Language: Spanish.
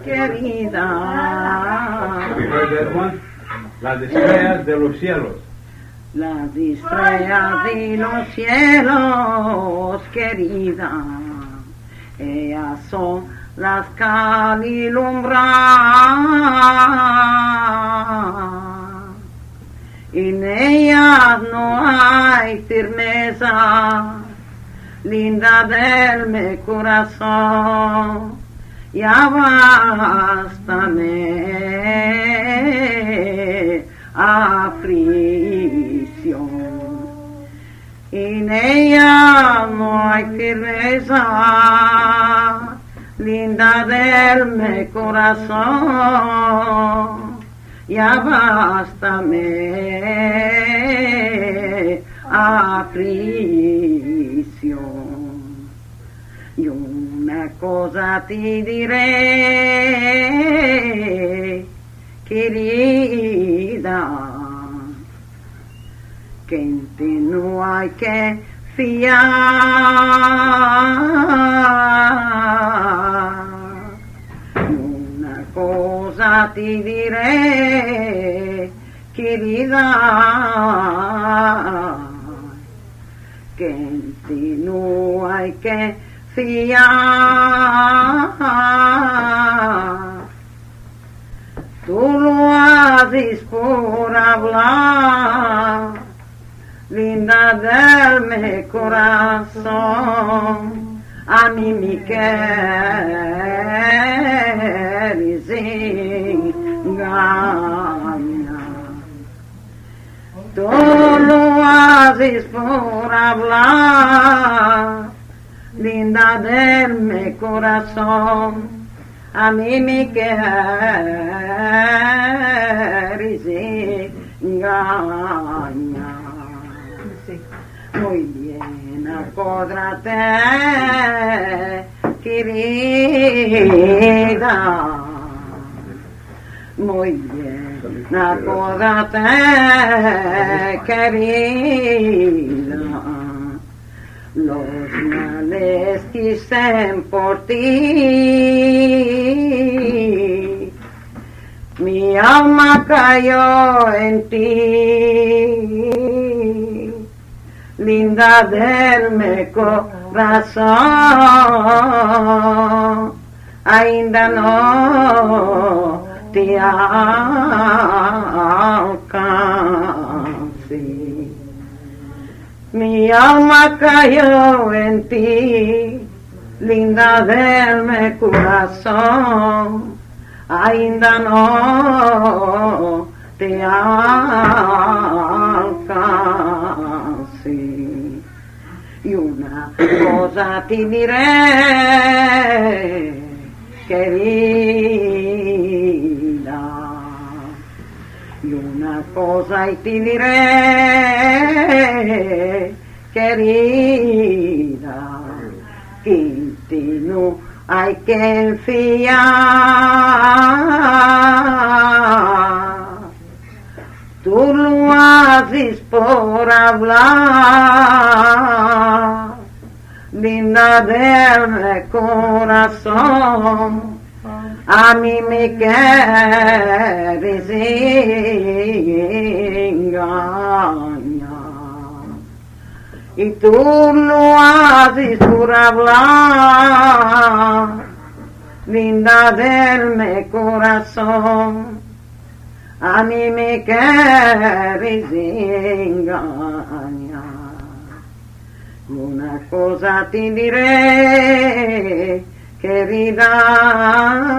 querida. Las estrellas de los cielos. Las estrellas de los cielos, querida, ellas son las que alumbran. En ellas no hay firmeza, linda del mi corazón, ya bástame aflicción. En ella no hay firmeza, linda del mi corazón, ya bástame aflicción. Y una cosa te diré, querida, que en ti no hay que fiar. Una cosa te diré, querida, que en ti no hay que fiar. Tú lo haces por hablar, linda de mi corazón, a mí me quieres engañar. Tú lo haces por hablar, linda de mi corazón, a mí me quieres engañar. Muy bien, acódrate, querida. Muy bien, acódrate, querida. Los males quisen por ti, mi alma cayó en ti, linda del mi corazón, ainda no te alcancé. Mi alma cayó en ti, linda del mi corazón, ainda no te alcancé. Y una cosa te diré, querida, y una cosa te diré, querida, que en ti no hay que fiar. Tú lo haces por hablar, linda de mi corazón, a mí me quieres engañar. Y tú lo haces por hablar, linda de mi corazón, a mí me quieres engañar. Una cosa te diré, querida,